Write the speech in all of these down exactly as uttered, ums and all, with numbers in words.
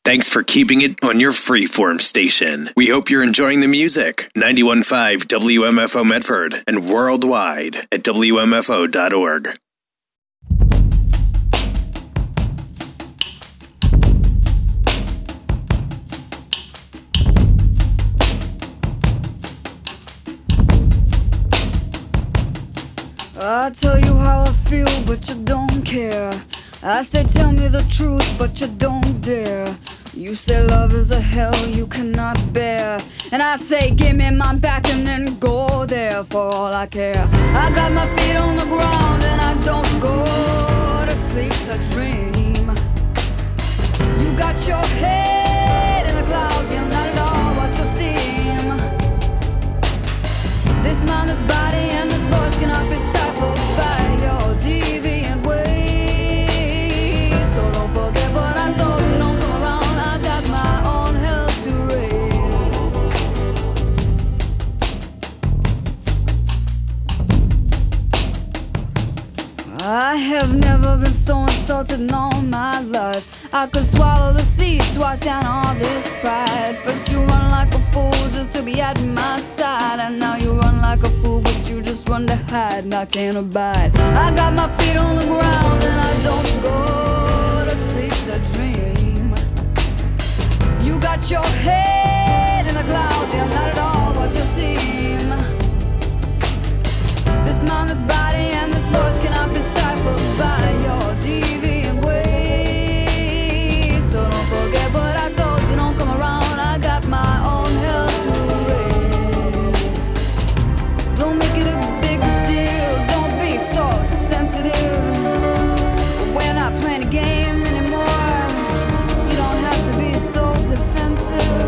Thanks for keeping it on your freeform station. We hope you're enjoying the music. ninety-one point five W M F O Medford and worldwide at W M F O dot org. I tell you how I feel, but you don't care. I say tell me the truth, but you don't dare. You say love is a hell you cannot bear, and I say give me my back and then go there for all I care. I got my feet on the ground and I don't go to sleep to dream. You got your head in the clouds, you're not at all what you seem. This mind, this body, and this voice cannot be stifled by your deviant ways. So don't forget what I told you, don't come around. I got my own hell to raise. I have never been so insulted in all my life. I could swallow the seas twice down all this pride. First you run like a fool just to be at my side, and now you run like a fool but you just run to hide, and I can't abide. I got my feet on the ground and I don't go to sleep to dream. You got your head in the clouds, you're not at all what you seem. This mind, this body, and this voice cannot be stifled by your deviant ways. So don't forget what I told you, don't come around. I got my own hell to raise. Don't make it a big deal, don't be so sensitive. We're not playing a game anymore. You don't have to be so defensive.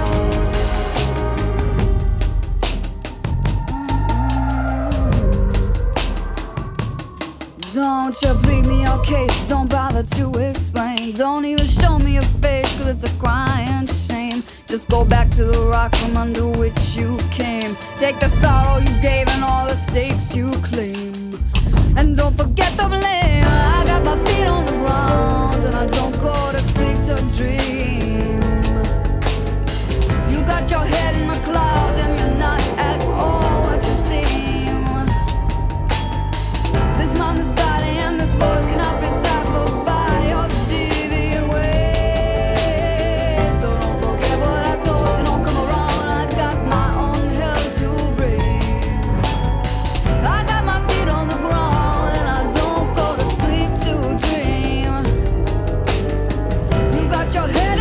Don't you plead me your case, don't bother to explain. Don't even show me your face, cause it's a crying shame. Just go back to the rock from under which you came. Take the sorrow you gave and all the stakes you claim. And don't forget the blame. I got my feet on the ground and I don't go to sleep to dream. You got your head in the clouds and you're not at all what you seem. This mind, this body, and this voice cannot be stifled by your deviant ways. So don't forget what I told you, don't come around. I got my own hell to raise. I got my feet on the ground and I don't go to sleep to dream. You got your head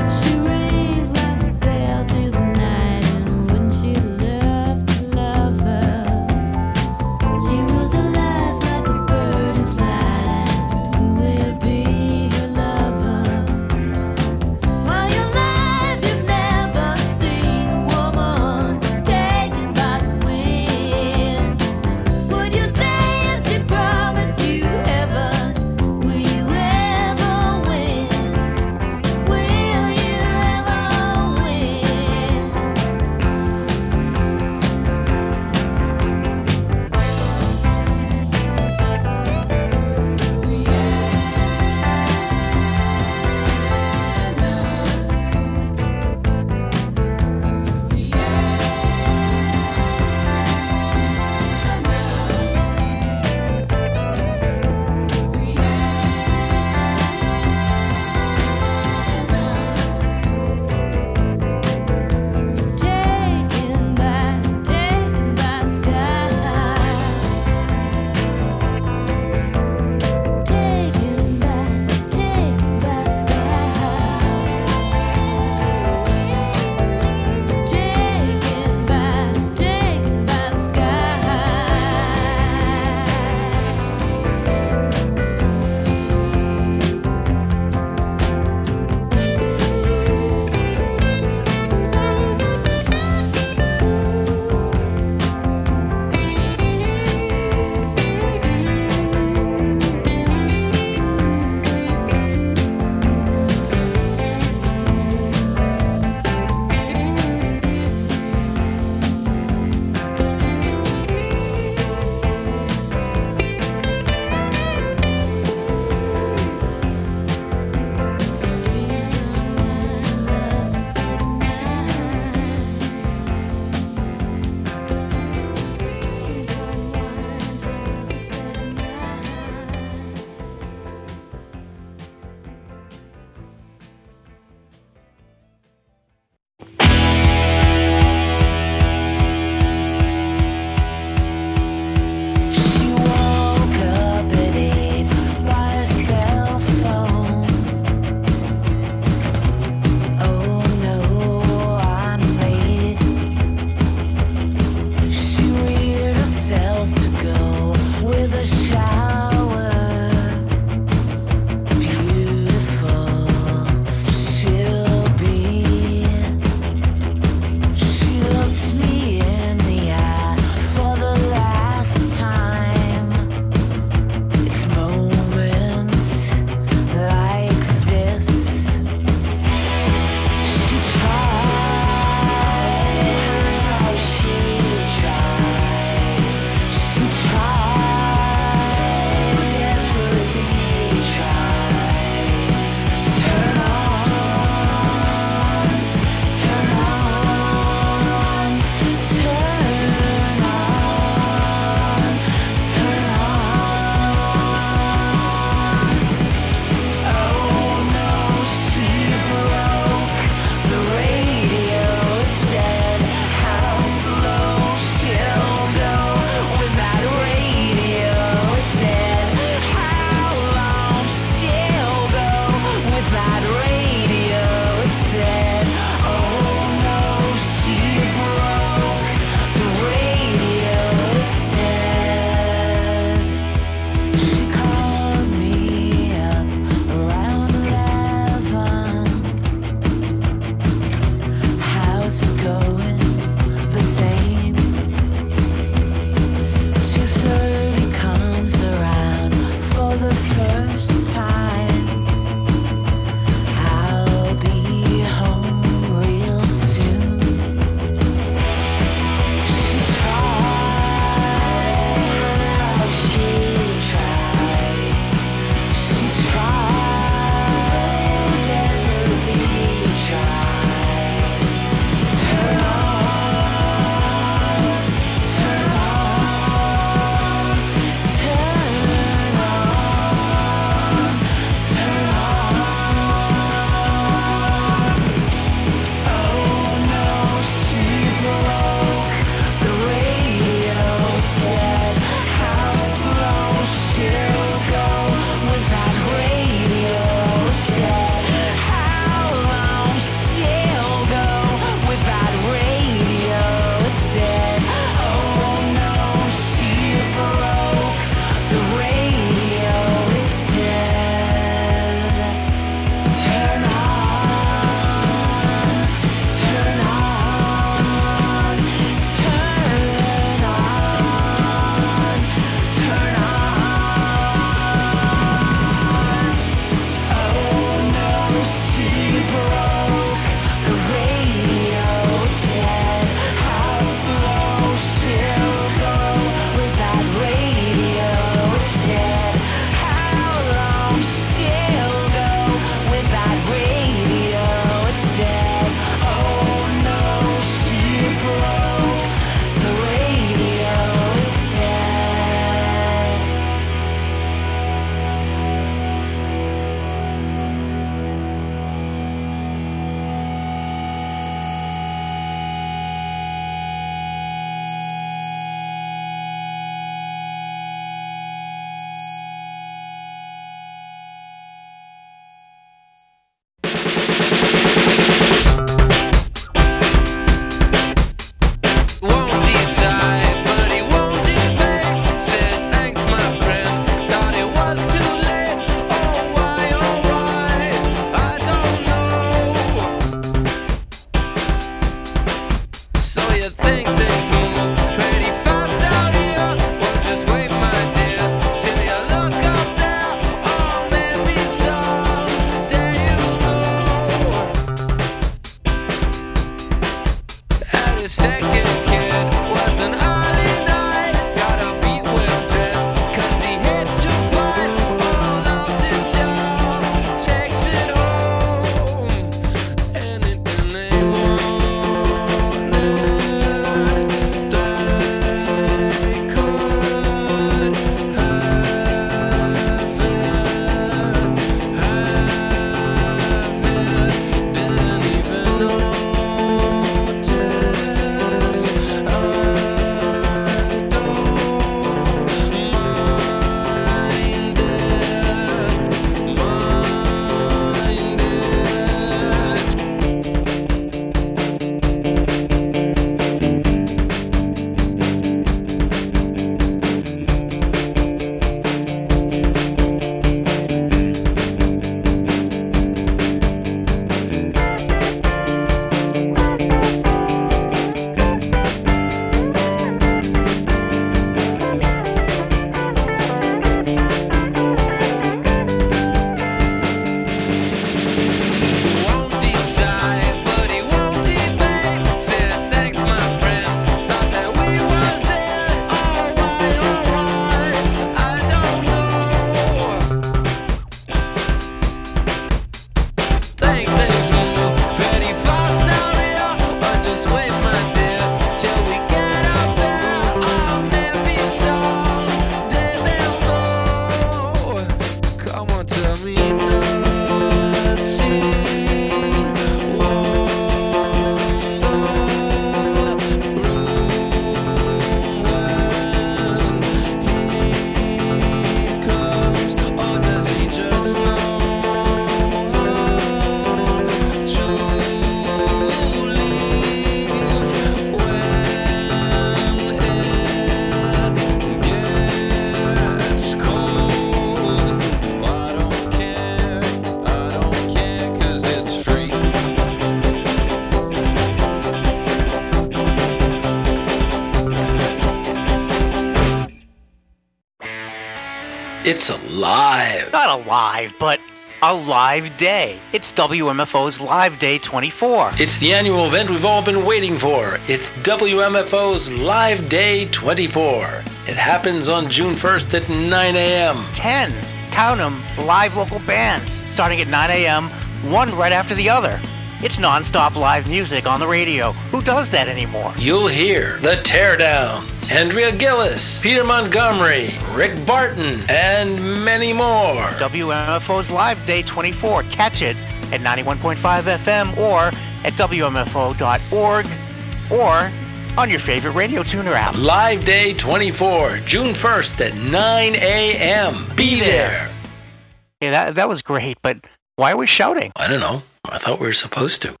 It's alive. Not alive, but a live day. It's W M F O's Live Day twenty-four. It's the annual event we've all been waiting for. It's W M F O's Live Day twenty-four. It happens on June first at nine a.m. ten, count 'em, live local bands, starting at nine a.m., one right after the other. It's non-stop live music on the radio. Who does that anymore? You'll hear The Teardowns, Andrea Gillis, Peter Montgomery, Rick Barton, and many more. W M F O's Live Day twenty-four. Catch it at ninety-one point five F M or at W M F O dot org or on your favorite radio tuner app. Live Day twenty-four, June first at nine a.m. Be there. Yeah, that, that was great, but why are we shouting? I don't know. I thought we were supposed to.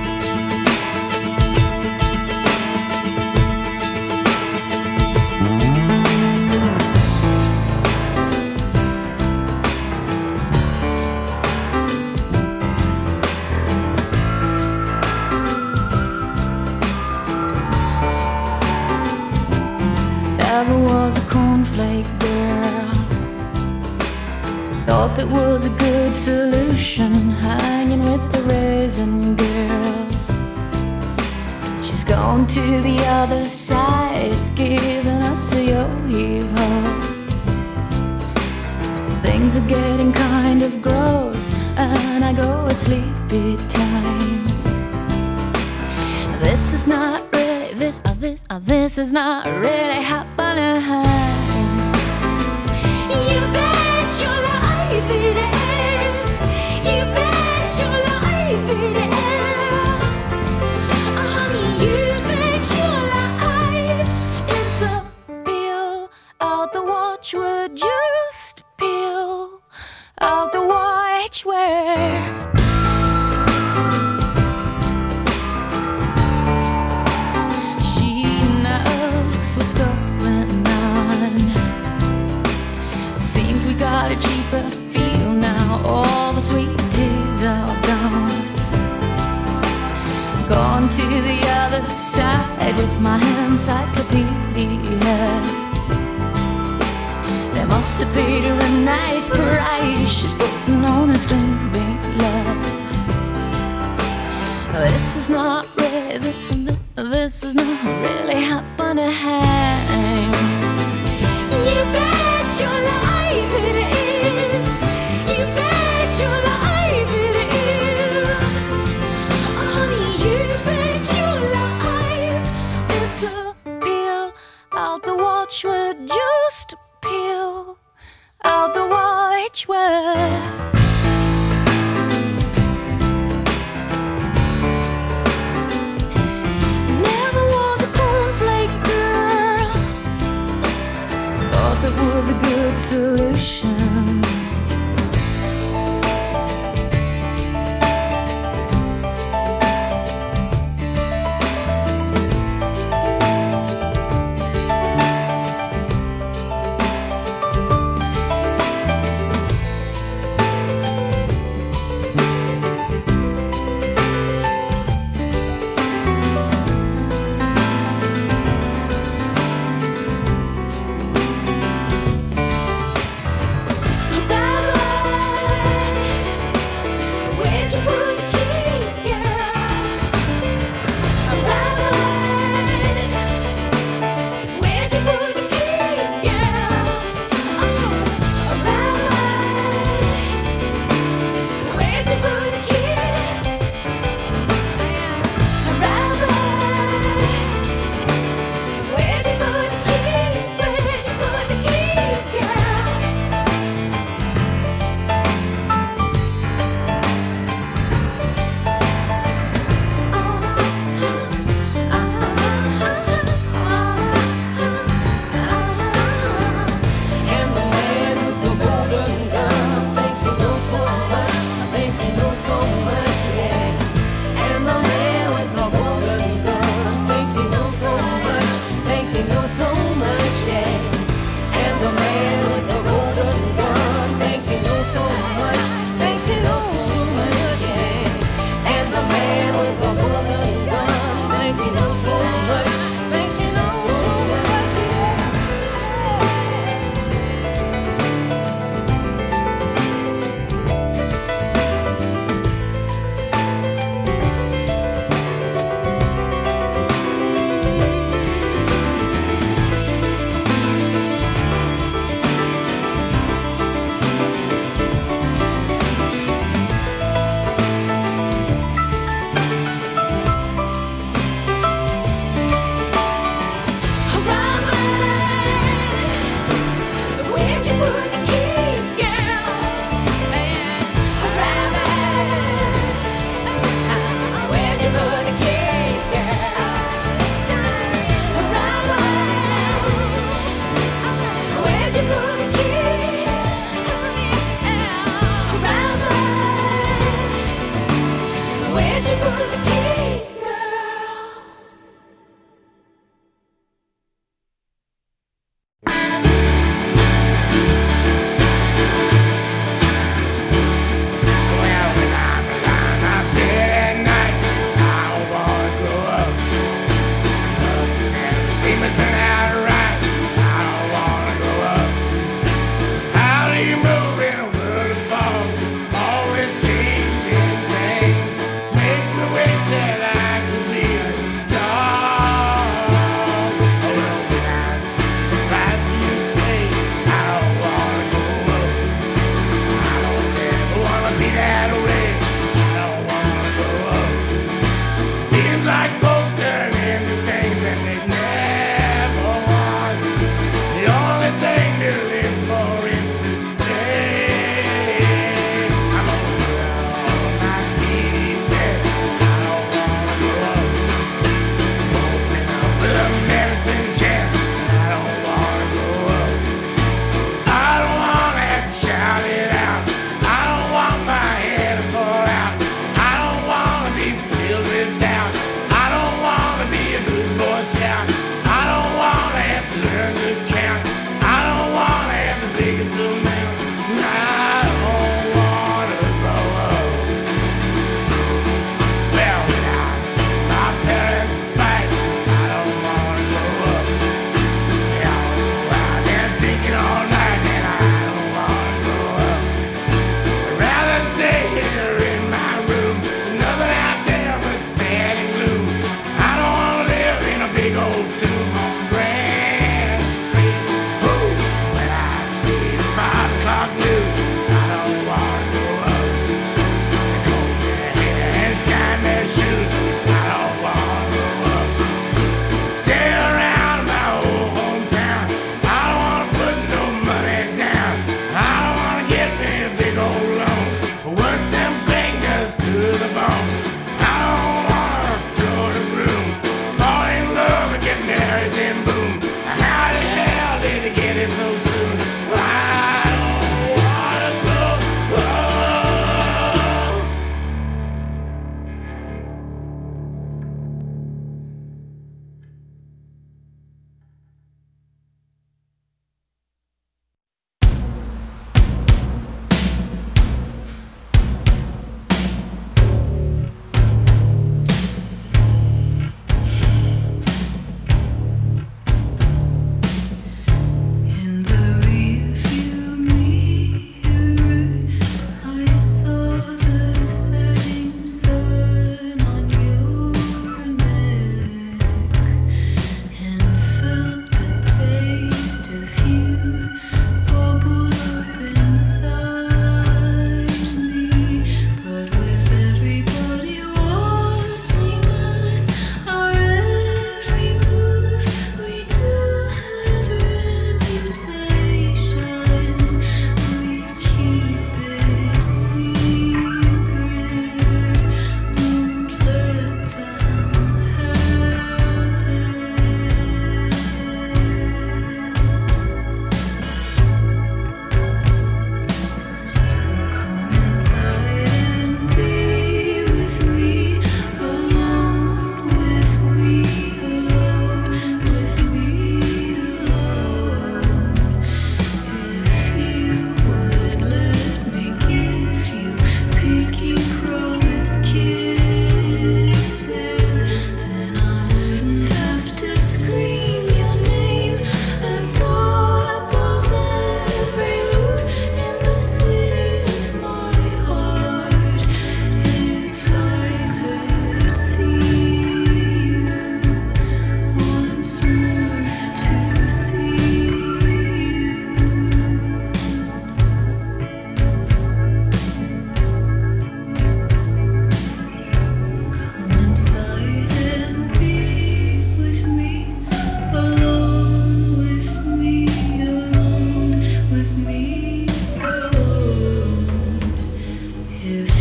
Never was a cornflake girl. Thought that was a good solution, hanging with the raisin girls. She's gone to the other side, giving us a yo-yo. Things are getting kind of gross, and I go at sleepy time. This is not really, this, uh, this, uh, this is not really happening. You bet your life it is. You bet your life it is. Oh, honey, you bet your life. It's a peel out the watchword. Just peel out the watchword. She knows what's going on. Seems we got a cheaper feel now. All the sweet teas are gone. Gone to the other side with my encyclopedia. They must have paid her a nice price. She's putting on a string big love. This is not really, this is not really happening. You bet your life it is. You bet your life it is. Oh, honey, you bet your life. It's a peel out the watchword. Just peel out the watchword. Never was a cornflake girl. Thought that would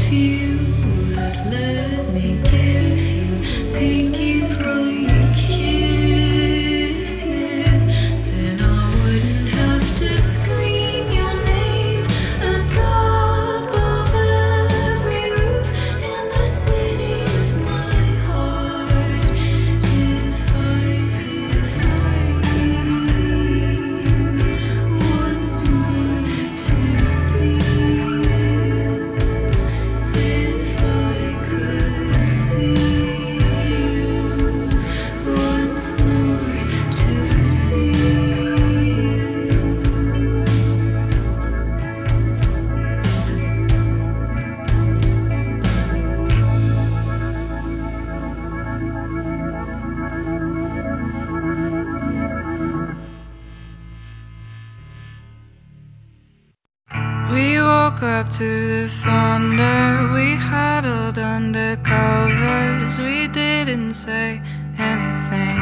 Up to the thunder, we huddled under covers. We didn't say anything.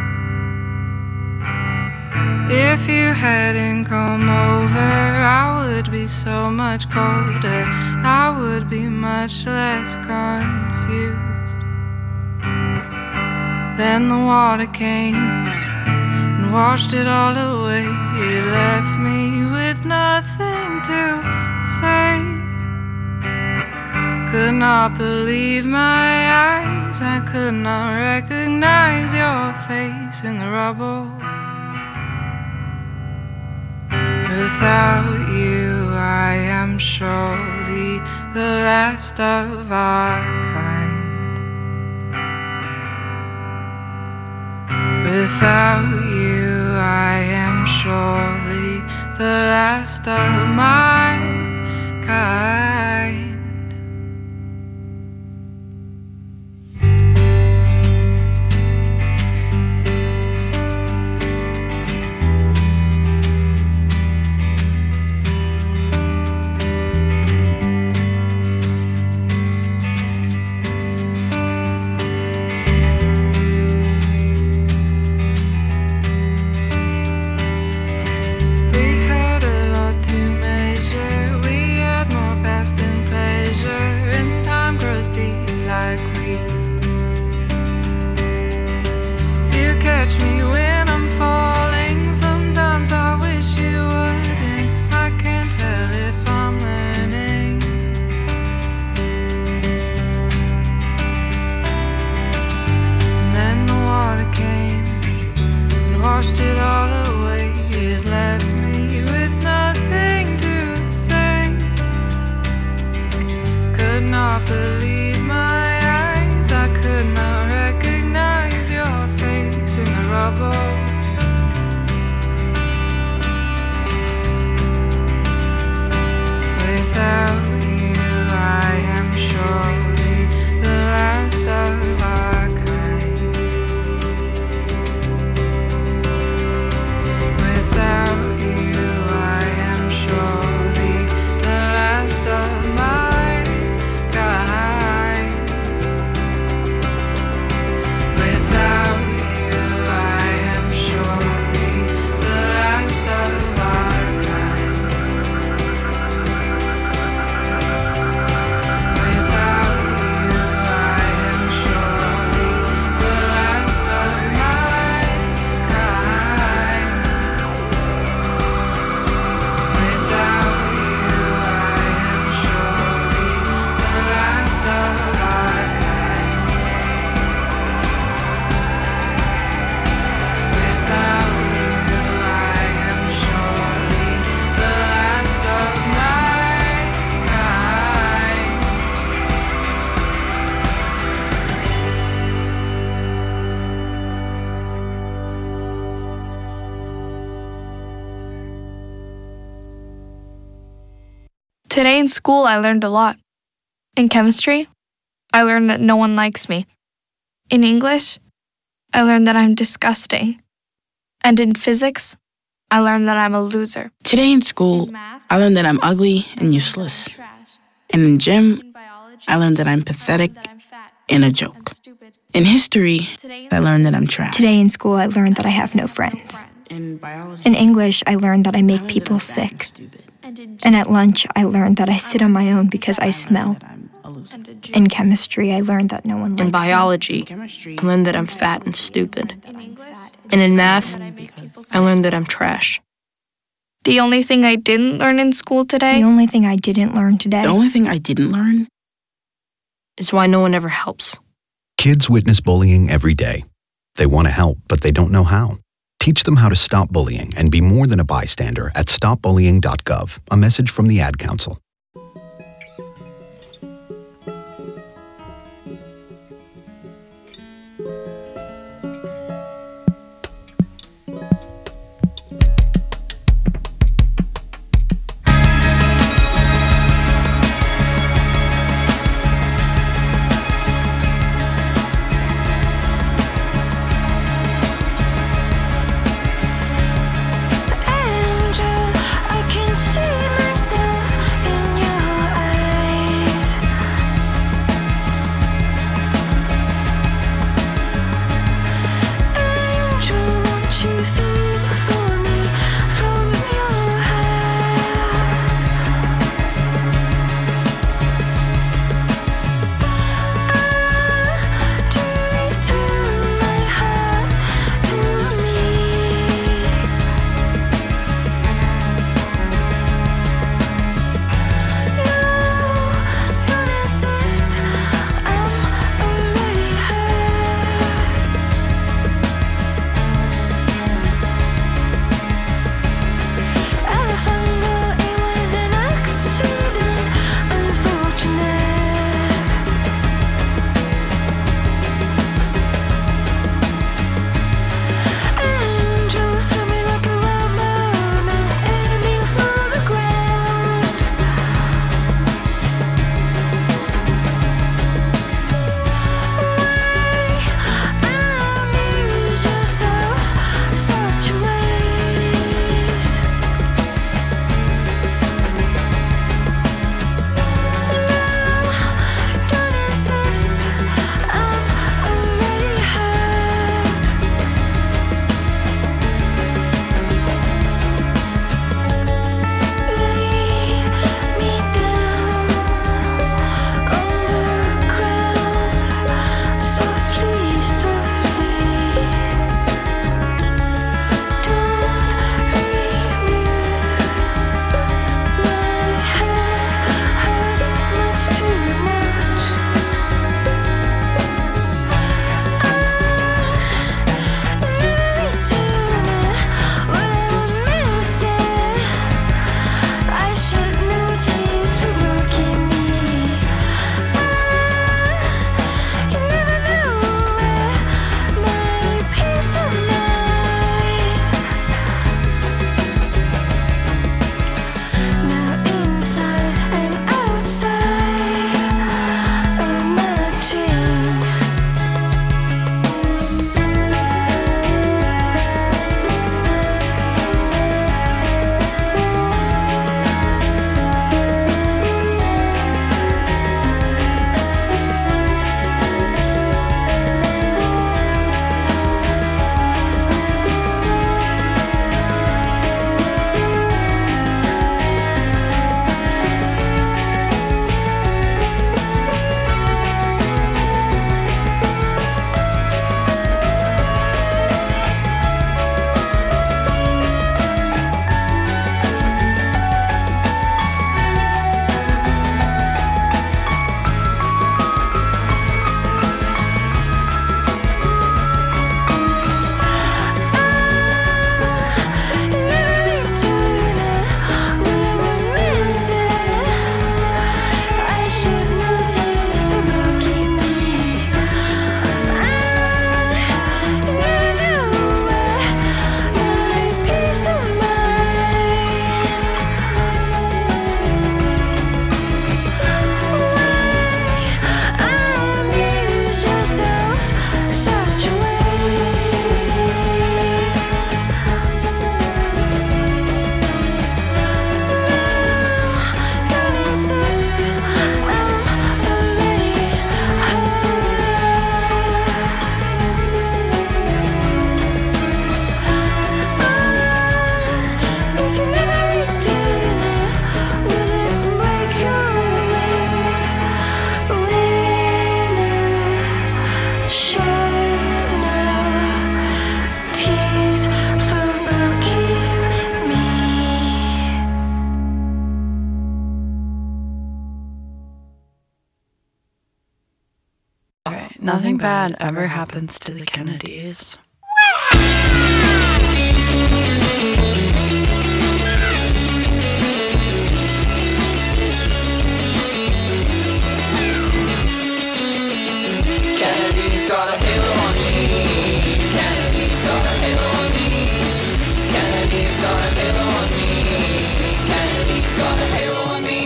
If you hadn't come over, I would be so much colder. I would be much less confused. Then the water came and washed it all away. It left me with nothing to say. Could not believe my eyes. I could not recognize your face in the rubble. Without you, I am surely the last of our kind. Without you, I am surely the last of my kind. Today in school, I learned a lot. In chemistry, I learned that no one likes me. In English, I learned that I'm disgusting. And in physics, I learned that I'm a loser. Today in school, I learned that I'm ugly and useless. And in gym, I learned that I'm pathetic and a joke. In history, I learned that I'm trash. Today in school, I learned that I have no friends. In biology, In English, I learned that I make people sick. And at lunch, I learned that I sit on my own because I smell. In chemistry, I learned that no one likes In biology, I learned that I'm fat and stupid. And in math, I learned that I'm trash. The only thing I didn't learn in school today? The only thing I didn't learn today. The only thing I didn't learn is why no one ever helps. Kids witness bullying every day. They want to help, but they don't know how. Teach them how to stop bullying and be more than a bystander at stop bullying dot gov. A message from the Ad Council. Angel, I can see myself in Nothing bad ever happens to the Kennedys. Kennedy's got a halo on me. Kennedy's got a halo on me. Kennedy's got a halo on me. Kennedy's got a halo on me.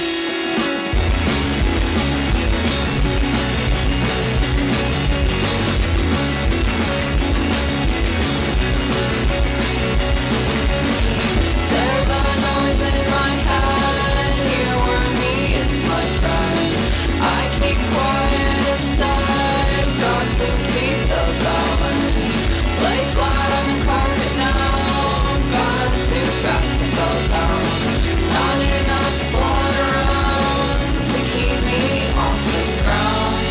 There's a noise in my head. Here where me is my friend. I keep quiet instead. Got to keep the balance. Lay flat on the carpet now. Got up too fast and fell down. Not enough blood around to keep me off the ground.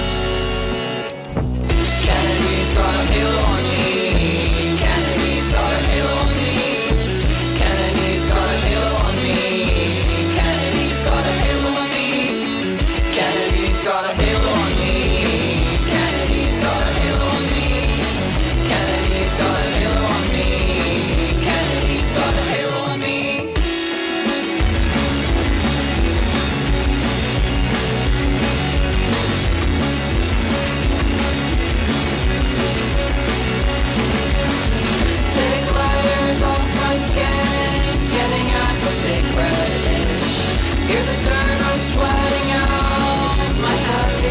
Kennedy's got a halo on me. Kennedy's got a halo on me. Kennedy's got a halo on me. Kennedy's got a halo on me. Kennedy's got a halo on me. Kennedy's got a halo on me. Kennedy's got a halo on me. Kennedy's got a halo on me. Big layers off my skin, getting at the big reddish. Hear the dirt I'm sweating out, my heavy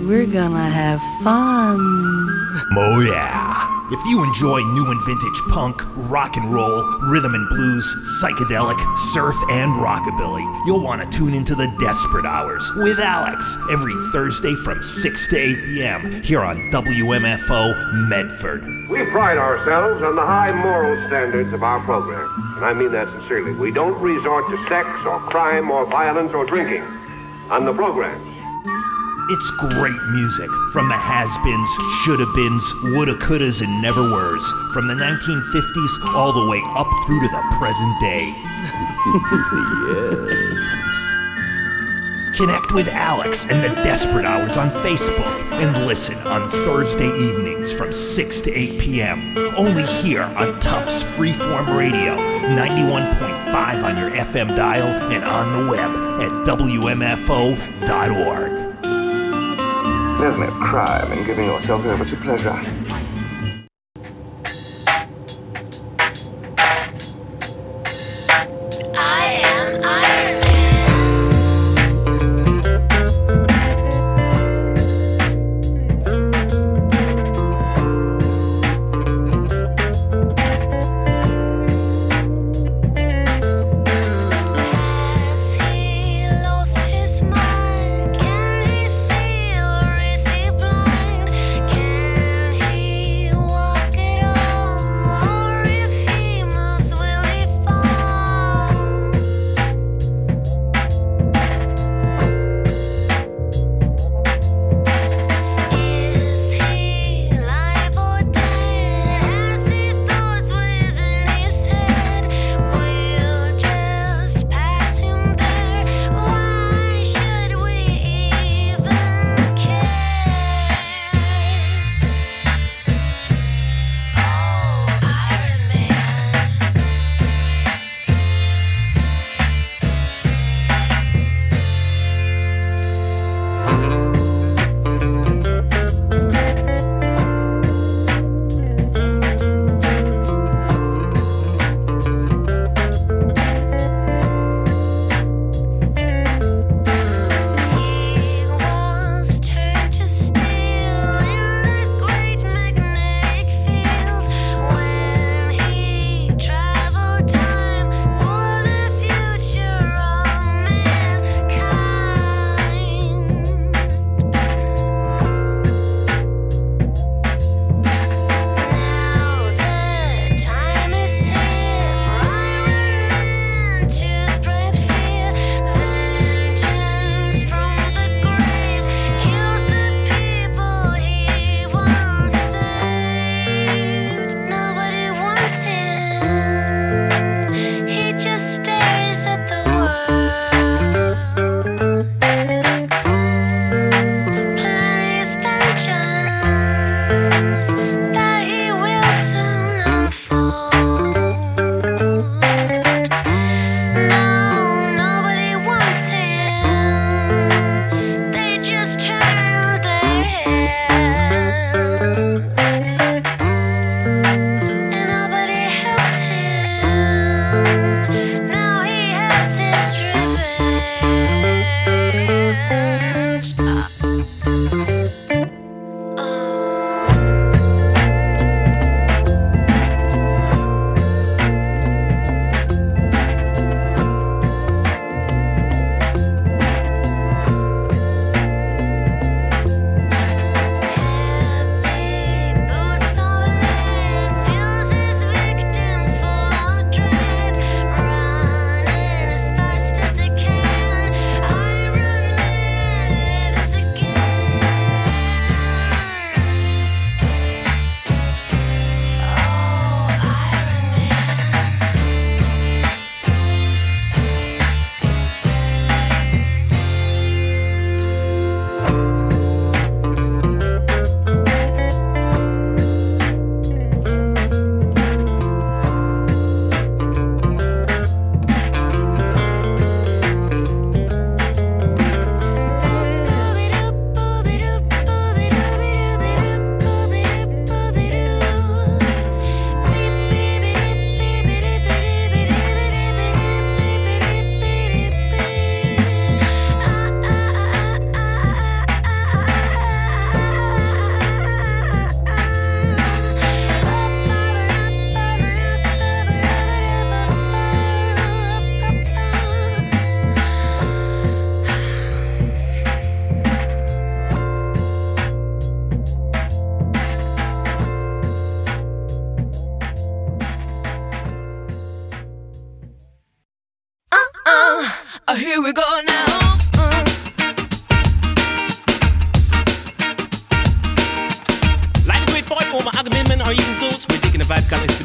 we're gonna have fun. Oh yeah. If you enjoy new and vintage punk, rock and roll, rhythm and blues, psychedelic, surf, and rockabilly, you'll want to tune into the Desperate Hours with Alex every Thursday from six to eight p.m. here on W M F O Medford. We pride ourselves on the high moral standards of our program, and I mean that sincerely. We don't resort to sex or crime or violence or drinking on the programs. It's great music from the has-beens, shoulda-beens, woulda-couldas, and never-weres, from the nineteen fifties all the way up through to the present day. Yes. Connect with Alex and the Desperate Hours on Facebook and listen on Thursday evenings from six to eight p.m. only here on Tufts Freeform Radio, ninety-one point five on your F M dial and on the web at W M F O dot org. There's no crime in giving yourself over to pleasure. I am Iron Can he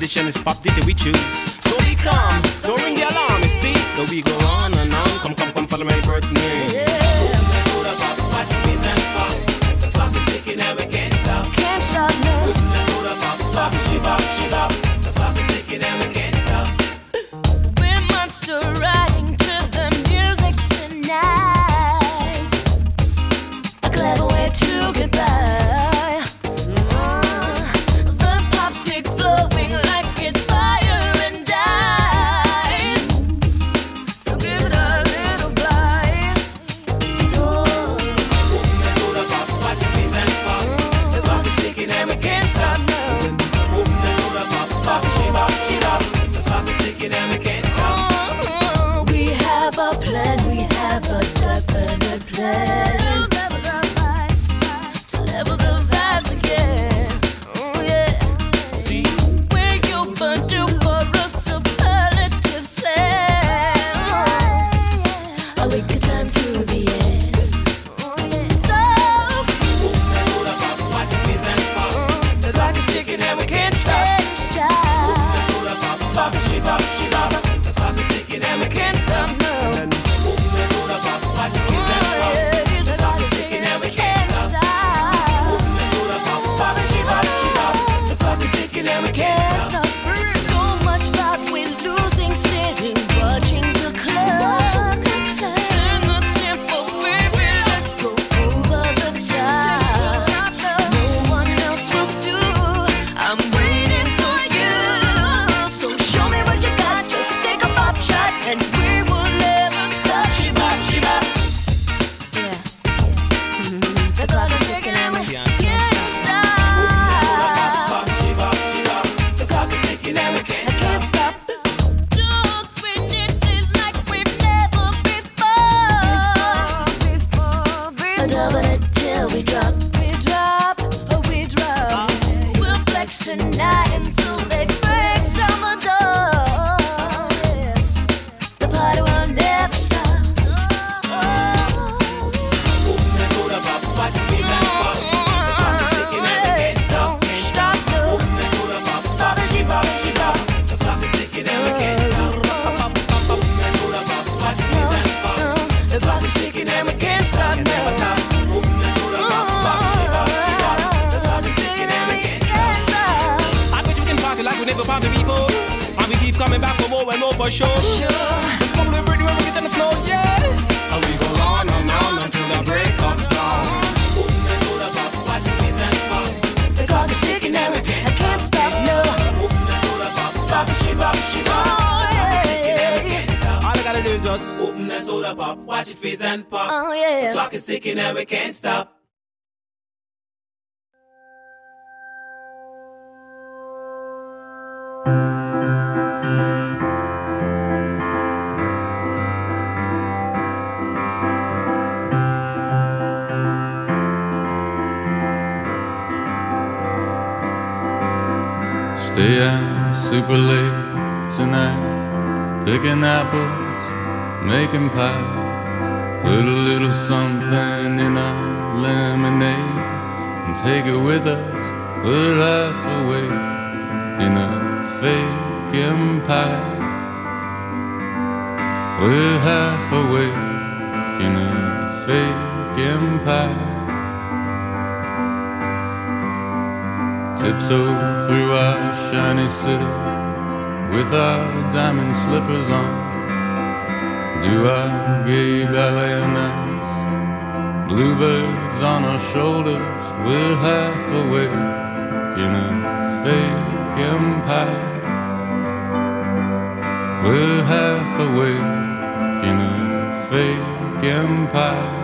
tradition is pop, D J we choose. So be calm, don't ring the alarm, you see. Though we go on and on, come, come, come, follow my birthday. Yeah. Soda pop, watch your face and pop. The clock is ticking and we can't stop. Can't stop now. Soda pop, pop, she pop, she pop. The clock is ticking and we can't stop. We're monster riding to the music tonight. A clever way to get by. Uh, the pops make flowing like it's fire and ice. So give it a little bite. So Soda pop, watch your face and pop. The clock is ticking and we can't stop now. Soda pop, pop, she pop, she pop. The clock is ticking and we can't stop. uh, we have a plan, we have a definite plan. To level the vibes again. Oh yeah. See, We're overdue for a superlative slam. A wicked time to the end. Oh yeah. So soda pop, watch your face and pop. the clock is ticking and we can't stop. Stop. Soda pop, pop, she pop, she pop. The clock is ticking and we can't stop. No. Soda pop, watch your face and pop. The clock is ticking and we can't stop. Soda pop, pop, she pop, she pop. The clock is ticking and we can't stop. So much pop we're losing, sitting, watching the clock. Turn the tempo, baby, let's go over the top. No one else will do. I'm waiting for you. So show me what you got. Just take a pop shot, and we will never stop. She bop, she bop. Yeah. The clock is ticking and we can't stop. Pop, she pop, she pop. The clock is ticking and we can't I can't stop. Don't spin it like we've never before. Before, before. Double it till we drop. We drop, oh we drop. We'll flex tonight until they break down the door. The party will never stop. Soda pop, watch your face and pop. The clock is ticking and we can't stop. Can't stop. Soda pop, pop, she pop, she pop. The clock is ticking and we can't stop. Pop, pop, pop, pop. Soda pop, watch your face and pop. The clock is ticking and we can't stop. Never stop. Soda pop, pop, she pop, she pop. The clock is ticking and we can't stop. I bet you can party like we never party before. And we keep coming back for more and more for sure. It's probably pretty when we get on the floor, yeah. And we go on and on until the break of dawn. Soda pop, watch your face and pop. The clock is ticking and I can't stop, no. Soda pop, pop, she pop, she pop. All I gotta do is just open that soda pop, watch it fizz and pop. Oh yeah. The clock is ticking and we can't stop. Stay out super late tonight, picking apples, making pies. Put a little something in our lemonade and take it with us. We're half awake in a fake empire. We're half awake in a fake empire. Tiptoe through our shiny city with our diamond slippers on. Do our gay ballet nights, bluebirds on our shoulders. We're half awake in a fake empire. We're half awake in a fake empire.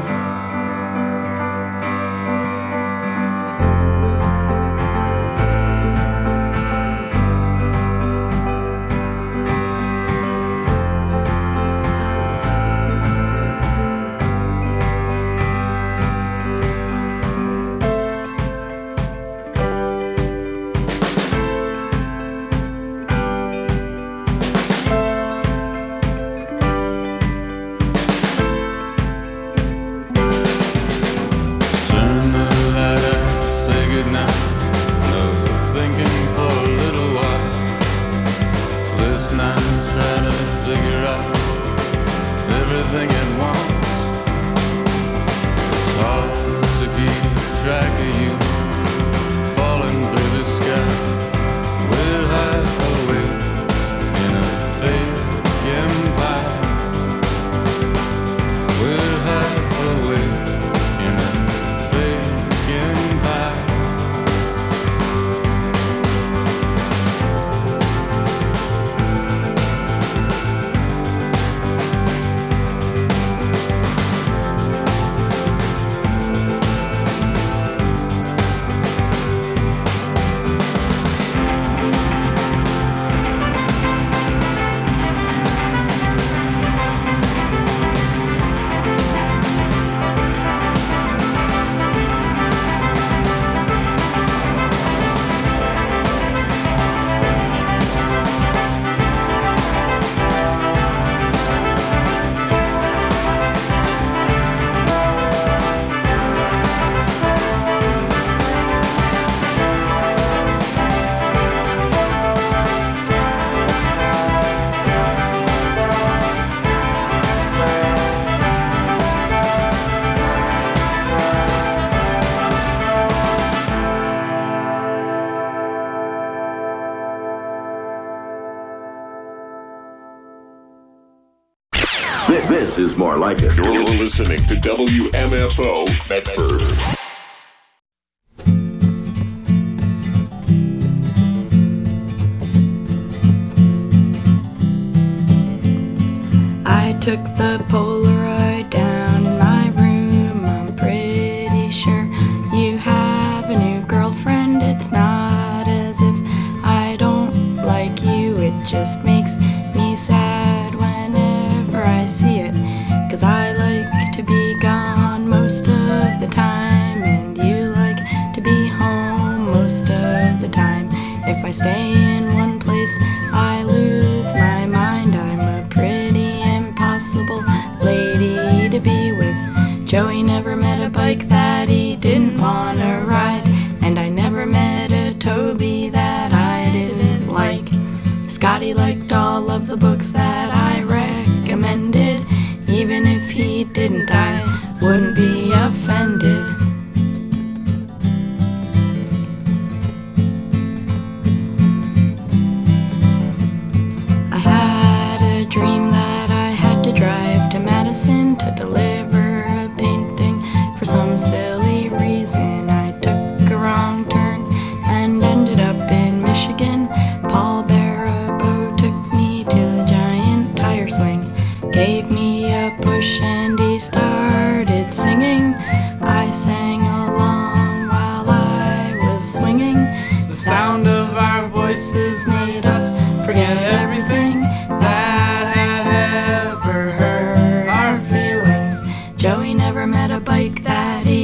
more like it. You're listening to W M F O Medford. I took the Polaroid down in my room. I'm pretty sure you have a new girlfriend. It's not as if I don't like you. It just makes me sad whenever I see it. 'Cause I like to be gone most of the time, and you like to be home most of the time. If I stay in one place, I lose my mind. I'm a pretty impossible lady to be with. Joey never met a bike that he didn't wanna ride, and I never met a Toby that I didn't like. Scotty liked all of the books that I recommended. Even if he didn't, I wouldn't be offended. I had a dream that I had to drive to Madison to deliver a painting. For some silly reason, I took a wrong turn and ended up in Michigan. Paul Barabo took me to the giant tire swing, gave me a push, and he started singing. I sang along while I was swinging. The sound of our voices made us forget everything that had ever hurt our feelings. Joey never met a bike that he